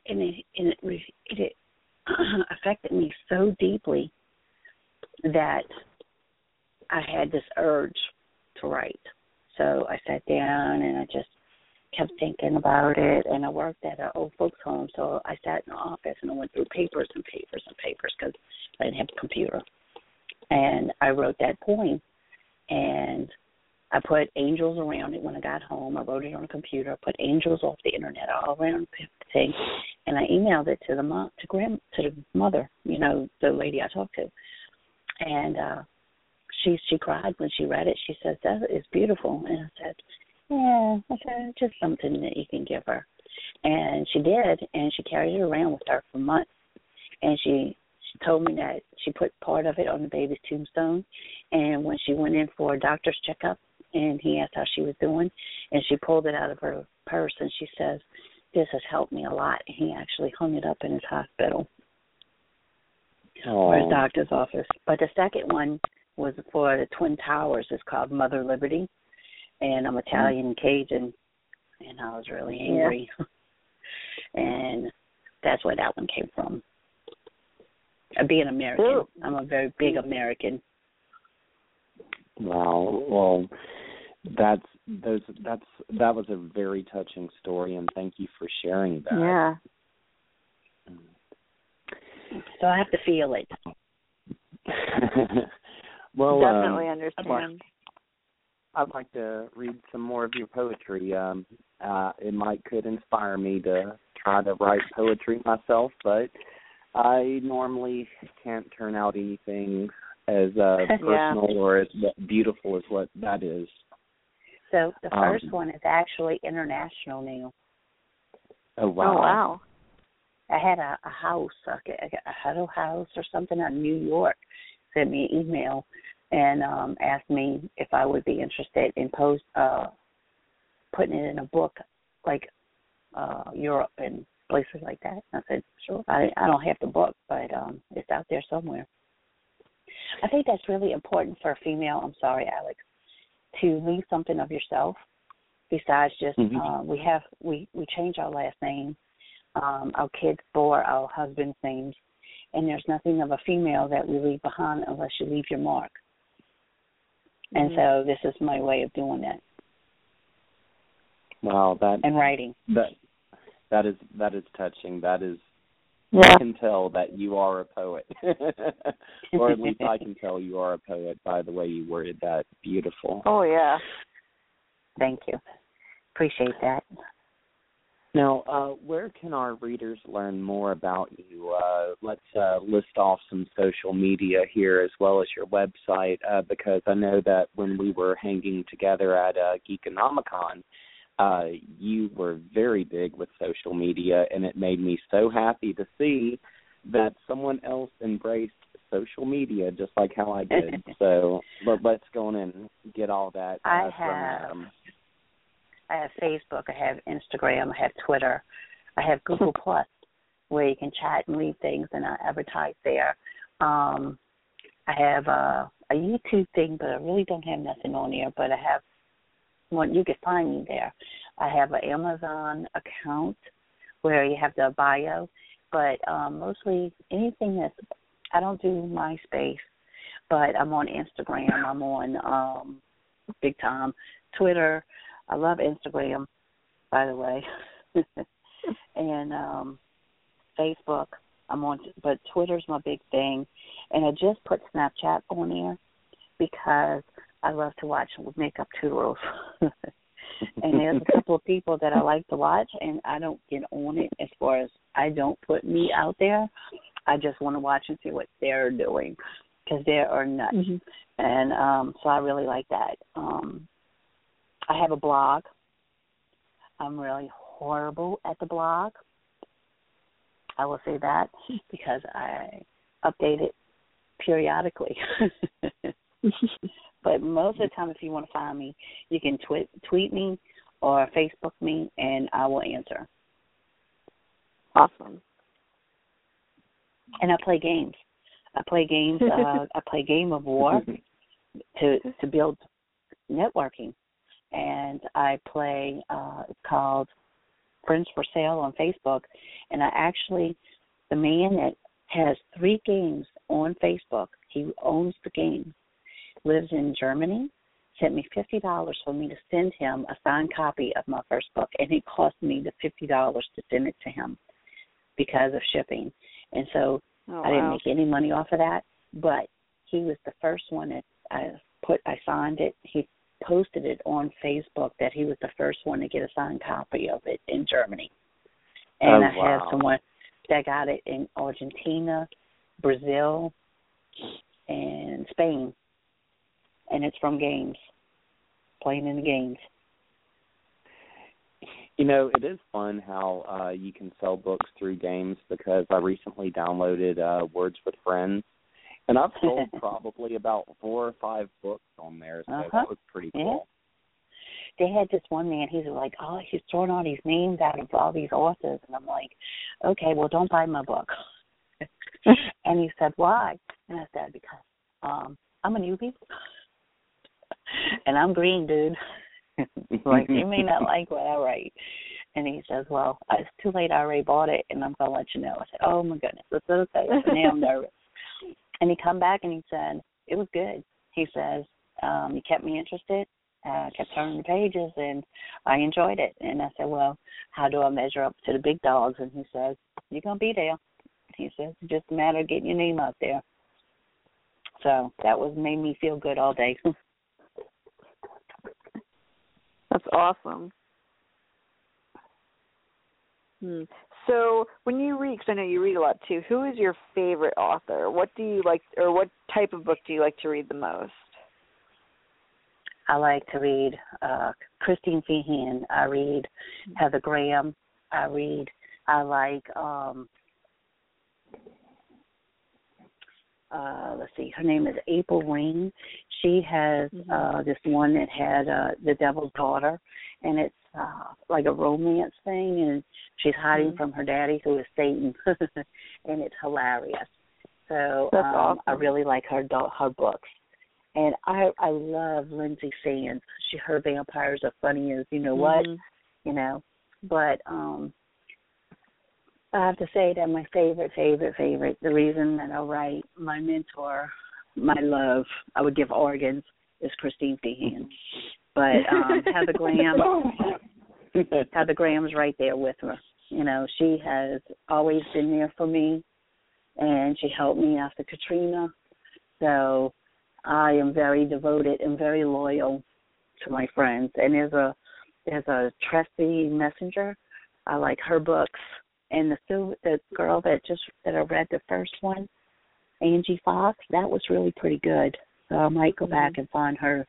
Speaker 5: affected me so deeply that I had this urge to write. So I sat down and I just kept thinking about it, and I worked at an old folks home, so I sat in the office and I went through papers and papers and papers because I didn't have a computer. And I wrote that poem, and I put angels around it when I got home. I wrote it on a computer. I put angels off the internet all around the thing, and I emailed it to the mother, you know, the lady I talked to. And she cried when she read it. She said, that is beautiful. And I said, yeah, just something that you can give her. And she did, and she carried it around with her for months. And she told me that she put part of it on the baby's tombstone. And when she went in for a doctor's checkup, and he asked how she was doing, and she pulled it out of her purse, and she says, this has helped me a lot. And he actually hung it up in his hospital or his doctor's office. But the second one was for the Twin Towers. It's called Mother Liberty. And I'm Italian and Cajun, and I was really angry. Yeah. And that's where that one came from. Being American. Ooh. I'm a very big American.
Speaker 6: Wow. Well, that was a very touching story, and thank you for sharing that.
Speaker 7: Yeah.
Speaker 5: So I have to feel it.
Speaker 6: Well,
Speaker 7: definitely understand.
Speaker 6: I'd like to read some more of your poetry. It could inspire me to try to write poetry myself, but I normally can't turn out anything as personal or as beautiful as what that is.
Speaker 5: So the first one is actually international now.
Speaker 6: Oh, wow.
Speaker 7: Oh, wow.
Speaker 5: I had a house, a Huddle House or something in New York, sent me an email and asked me if I would be interested in putting it in a book like Europe and places like that. I said, sure. I don't have the book, but it's out there somewhere. I think that's really important for a female, I'm sorry, Alex, to leave something of yourself besides just we change our last name. Our kids bore our husband's names, and there's nothing of a female that we leave behind unless you leave your mark. And so this is my way of doing that.
Speaker 6: Wow,
Speaker 5: and writing.
Speaker 6: That is touching. That is,
Speaker 7: yeah.
Speaker 6: I can tell that you are a poet, or at least I can tell you are a poet by the way you worded that. Beautiful.
Speaker 7: Oh yeah.
Speaker 5: Thank you. Appreciate that.
Speaker 6: Now, where can our readers learn more about you? Let's list off some social media here as well as your website, because I know that when we were hanging together at Geekonomicon, you were very big with social media, and it made me so happy to see that someone else embraced social media just like how I did. So let's go on and get all that
Speaker 5: I have Facebook, I have Instagram, I have Twitter, I have Google Plus, where you can chat and read things, and I advertise there. I have a YouTube thing, but I really don't have nothing on there, but I have one. You can find me there. I have an Amazon account where you have the bio, but mostly anything I don't do MySpace, but I'm on Instagram, I'm on big time Twitter. I love Instagram, by the way, and Facebook. I'm on, but Twitter's my big thing, and I just put Snapchat on there because I love to watch makeup tutorials, and there's a couple of people that I like to watch, and I don't get on it as far as I don't put me out there. I just want to watch and see what they're doing because they are nuts, and so I really like that. I have a blog. I'm really horrible at the blog. I will say that because I update it periodically. But most of the time, if you want to find me, you can tweet me or Facebook me, and I will answer.
Speaker 7: Awesome.
Speaker 5: And I play games. I play Game of War to build networking. And I play, it's called Friends for Sale on Facebook. And the man that has 3 games on Facebook, he owns the game, lives in Germany, sent me $50 for me to send him a signed copy of my first book. And it cost me the $50 to send it to him because of shipping. And so I didn't make any money off of that, but he was the first one that I signed it. He posted it on Facebook that he was the first one to get a signed copy of it in Germany. And I have someone that got it in Argentina, Brazil, and Spain. And it's from games, playing in the games.
Speaker 6: You know, it is fun how you can sell books through games because I recently downloaded Words with Friends, and I've sold probably about 4 or 5 books on there, so that was pretty cool.
Speaker 5: They had this one man, he's like, he's throwing all these names out of all these authors, and I'm like, okay, well, don't buy my book. And he said, why? And I said, because I'm a newbie, and I'm green, dude. Like, you may not like what I write. And he says, well, it's too late. I already bought it, and I'm going to let you know. I said, oh, my goodness. I said, okay. So now I'm nervous. And he come back, and he said, it was good. He says, you kept me interested. I kept turning the pages, and I enjoyed it. And I said, well, how do I measure up to the big dogs? And he says, you're going to be there. He says, it's just a matter of getting your name out there. So that made me feel good all day.
Speaker 7: That's awesome. So when you read, because I know you read a lot too, who is your favorite author? What do you like, or what type of book do you like to read the most?
Speaker 5: I like to read Christine Feehan. I read Heather Graham. I like, let's see, her name is April Ring. She has this one that had The Devil's Daughter, and it's like a romance thing, and she's hiding from her daddy, who is Satan, and it's hilarious. So awesome. I really like her books. And I love Lindsay Sands. Her vampires are funny as you know what, you know. But I have to say that my favorite, the reason that I write, my mentor, my love, I would give organs, is Christine Feehan. But Heather Graham's right there with her. You know, she has always been there for me, and she helped me after Katrina. So I am very devoted and very loyal to my friends. And there's a Tressie Messenger. I like her books. And the girl that I read the first one, Angie Fox, that was really pretty good. So I might go back and find her,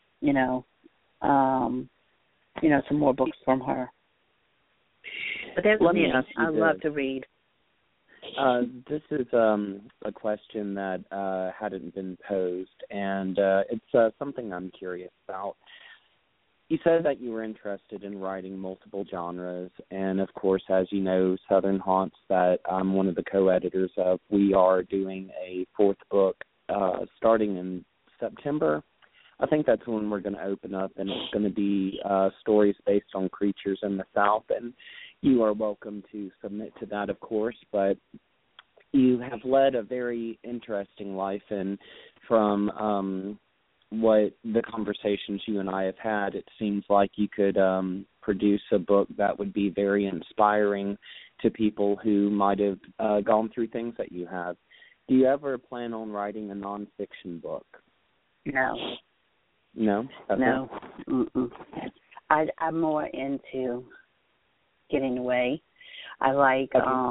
Speaker 5: some more books from her. But there's me. I love to read.
Speaker 6: This is a question that hadn't been posed, and it's something I'm curious about. You said that you were interested in writing multiple genres, and of course, as you know, Southern Haunts, that I'm one of the co-editors of, we are doing a fourth book starting in September. I think that's when we're going to open up, and it's going to be stories based on creatures in the South, and you are welcome to submit to that, of course, but you have led a very interesting life, and from what the conversations you and I have had, it seems like you could produce a book that would be very inspiring to people who might have gone through things that you have. Do you ever plan on writing a nonfiction book?
Speaker 5: No.
Speaker 6: No? Okay.
Speaker 5: No. Mm-mm. I'm more into getting away. I like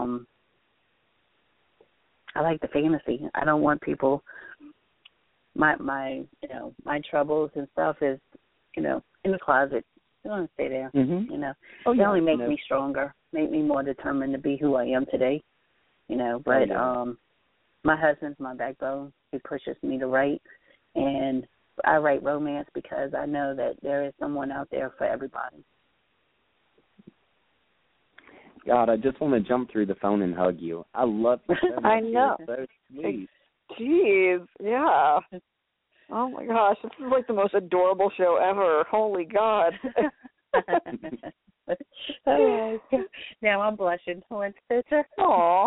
Speaker 5: I like the fantasy. I don't want people. My troubles and stuff is, in the closet. I don't want to stay there.
Speaker 6: Mm-hmm.
Speaker 5: They only make me stronger, make me more determined to be who I am today. But my husband's my backbone. He pushes me to write, and I write romance because I know that there is someone out there for everybody.
Speaker 6: God, I just want to jump through the phone and hug you. I love you so much.
Speaker 7: I know.
Speaker 6: You're so sweet.
Speaker 7: Jeez, yeah. Oh my gosh, this is like the most adorable show ever. Holy God.
Speaker 5: Now I'm blushing.
Speaker 7: Aw.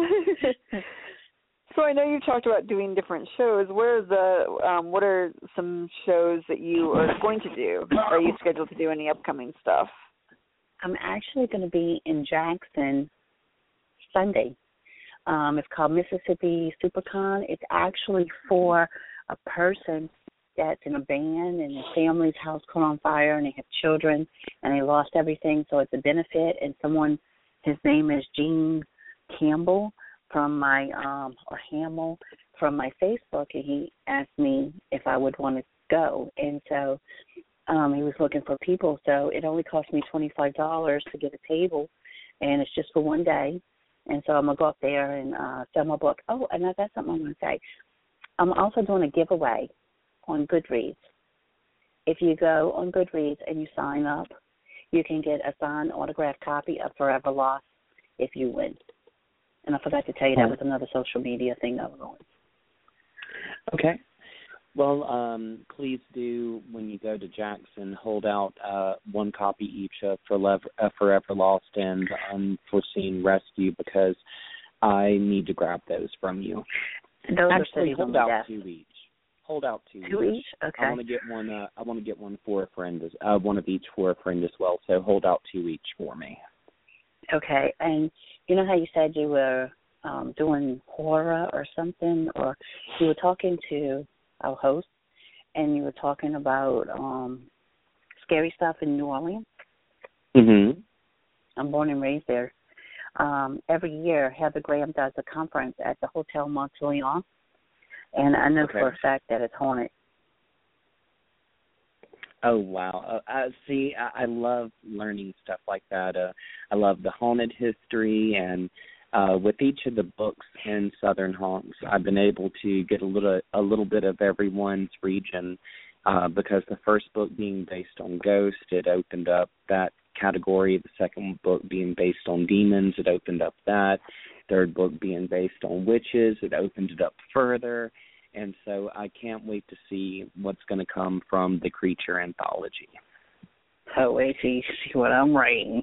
Speaker 7: So I know you talked about doing different shows. What are some shows that you are going to do? Are you scheduled to do any upcoming stuff?
Speaker 5: I'm actually going to be in Jackson Sunday. It's called Mississippi SuperCon. It's actually for a person that's in a band and their family's house caught on fire and they have children and they lost everything, so it's a benefit. And his name is Gene Campbell from or Hamill from my Facebook, and he asked me if I would want to go. And so he was looking for people, so it only cost me $25 to get a table, and it's just for one day. And so I'm going to go up there and sell my book. Oh, and that's something I'm going to say. I'm also doing a giveaway on Goodreads. If you go on Goodreads and you sign up, you can get a signed autographed copy of Forever Lost if you win. And I forgot to tell you that was another social media thing that was going.
Speaker 6: Okay. Well, please do, when you go to Jackson, hold out one copy each of Forever Lost and Unforeseen Rescue, because I need to grab those from you.
Speaker 5: Those
Speaker 6: Actually,
Speaker 5: are
Speaker 6: hold out two each. Hold out two
Speaker 5: each. Okay.
Speaker 6: I want to get one. I want to get one for a friend. One of each for a friend as well. So hold out two each for me.
Speaker 5: Okay. And you know how you said you were doing horror or something, or you were talking to our host, and you were talking about scary stuff in New Orleans.
Speaker 6: Mm-hmm.
Speaker 5: I'm born and raised there. Every year, Heather Graham does a conference at the Hotel Montillon, and I know for a fact that it's haunted.
Speaker 6: Oh, wow. See, I love learning stuff like that. I love the haunted history, and with each of the books in Southern Haunts, I've been able to get a little bit of everyone's region, because the first book being based on ghosts, it opened up that category. The second book being based on demons, it opened up that. Third book being based on witches, it opened it up further. And so I can't wait to see what's going to come from the creature anthology.
Speaker 5: Oh, wait till you see what I'm writing.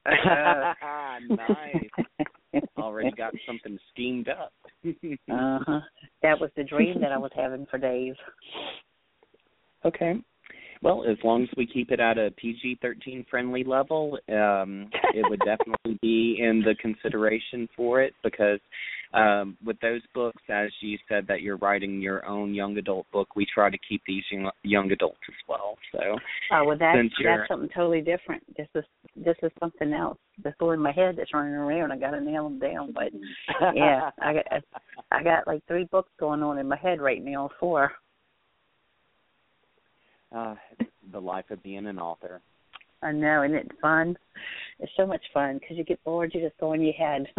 Speaker 6: Nice. Already got something schemed up.
Speaker 5: Uh-huh. That was the dream that I was having for days.
Speaker 6: Okay. Well, as long as we keep it at a PG-13 friendly level, it would definitely be in the consideration for it, because with those books, as you said that you're writing your own young adult book, we try to keep these young adults as well. So,
Speaker 5: that's something totally different. This is something else. That's all in my head that's running around. I got to nail them down, but yeah, I got like 3 books going on in my head right now, 4.
Speaker 6: The life of being an author.
Speaker 5: I know, isn't it fun? It's so much fun because you get bored, you just go in your head.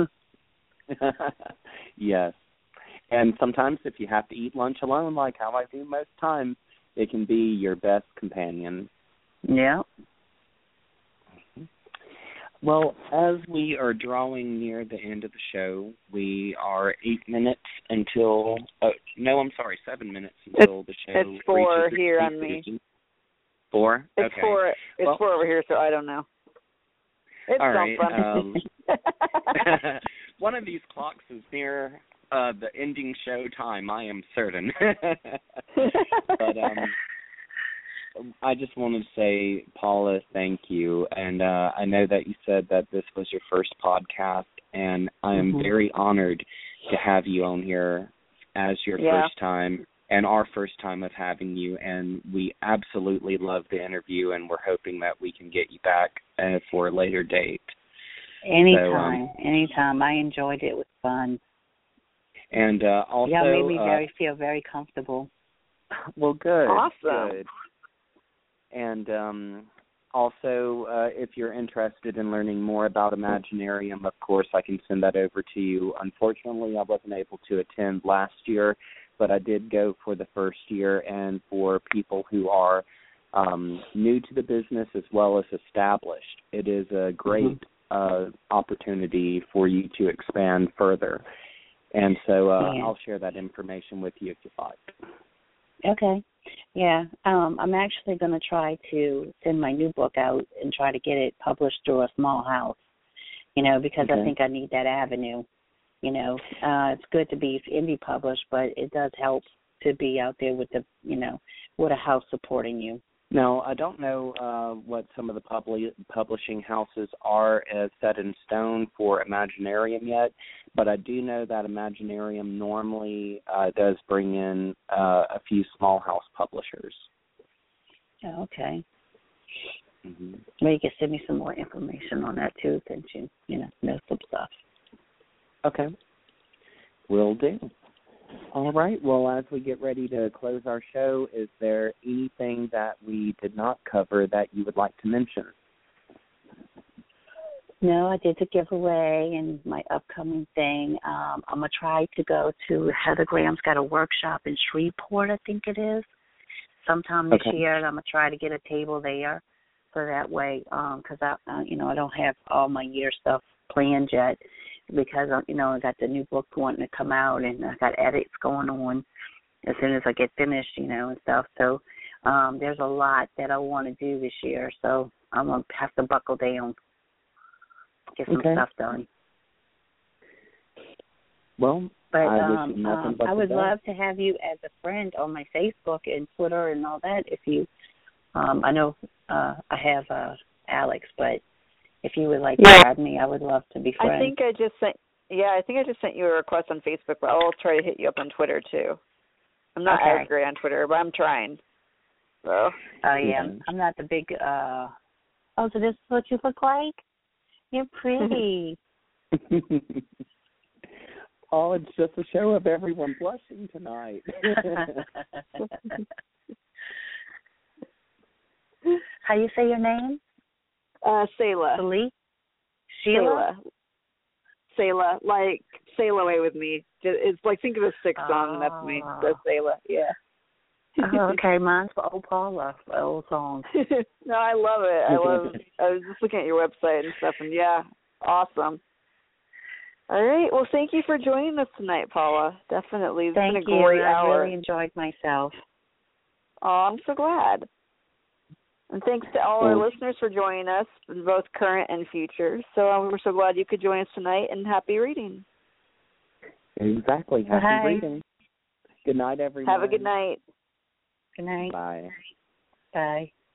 Speaker 6: Yes. And sometimes if you have to eat lunch alone, like how I do most times, it can be your best companion.
Speaker 5: Yeah.
Speaker 6: Well, as we are drawing near the end of the show, we are 8 minutes until, 7 minutes until the show.
Speaker 7: It's 4 here on me.
Speaker 6: 4?
Speaker 7: It's
Speaker 6: okay.
Speaker 7: 4. It's 4 over here, so I don't know. It's
Speaker 6: all right.
Speaker 7: fun.
Speaker 6: One of these clocks is near the ending show time, I am certain. But I just wanted to say, Paula, thank you. And I know that you said that this was your first podcast, and I am very honored to have you on here as your first time and our first time of having you. And we absolutely love the interview, and we're hoping that we can get you back for a later date.
Speaker 5: Anytime. I enjoyed it. It was fun.
Speaker 6: And also,
Speaker 5: it made me feel very comfortable.
Speaker 6: Well, good.
Speaker 7: Awesome.
Speaker 6: Good. And also, if you're interested in learning more about Imaginarium, of course, I can send that over to you. Unfortunately, I wasn't able to attend last year, but I did go for the first year. And for people who are new to the business as well as established, it is a great opportunity for you to expand further. And so I'll share that information with you if you'd like.
Speaker 5: Okay. Yeah. I'm actually going to try to send my new book out and try to get it published through a small house, because I think I need that avenue. It's good to be indie published, but it does help to be out there with with a house supporting you.
Speaker 6: Now, I don't know what some of the publishing houses are set in stone for Imaginarium yet, but I do know that Imaginarium normally does bring in a few small house publishers.
Speaker 5: Oh, okay.
Speaker 6: Mm-hmm.
Speaker 5: Well, you can send me some more information on that too, since you know some stuff.
Speaker 6: Okay. Will do. All right. Well, as we get ready to close our show, is there anything that we did not cover that you would like to mention?
Speaker 5: No, I did the giveaway and my upcoming thing. I'm going to try to go to Heather Graham's got a workshop in Shreveport, I think it is, sometime this year. And I'm going to try to get a table there so that way, because I don't have all my year stuff planned yet. Because, I got the new book wanting to come out, and I got edits going on as soon as I get finished, and stuff. So there's a lot that I want to do this year. So I'm going to have to buckle down, get some stuff done.
Speaker 6: Well,
Speaker 5: but
Speaker 6: I wish you nothing but
Speaker 5: I would
Speaker 6: the best.
Speaker 5: love to have you as a friend on my Facebook and Twitter and all that. If you, I know I have Alex, but if you would like to add me, I would love to be friends.
Speaker 7: I think I just sent you a request on Facebook, but I'll try to hit you up on Twitter too. I'm not as great on Twitter, but I'm trying. So.
Speaker 5: I'm not the big. So this is what you look like? You're pretty.
Speaker 6: Oh, it's just a show of everyone blushing tonight.
Speaker 5: How you say your name?
Speaker 7: Selah.
Speaker 5: Sheila?
Speaker 7: Selah. Like, sail away with me. It's like, think of a sick song, and that's me. So Selah, yeah.
Speaker 5: Okay, mine's for old Paula, old song.
Speaker 7: No, I love it. I was just looking at your website and stuff, and yeah, awesome. All right, well, thank you for joining us tonight, Paula. Definitely. It's been a great hour.
Speaker 5: I really enjoyed myself.
Speaker 7: Oh, I'm so glad. And thanks to all our listeners for joining us, both current and future. So we're so glad you could join us tonight, and happy reading.
Speaker 6: Exactly. Happy reading. Good night, everyone.
Speaker 7: Have a good night.
Speaker 5: Good night.
Speaker 6: Bye.
Speaker 5: Bye.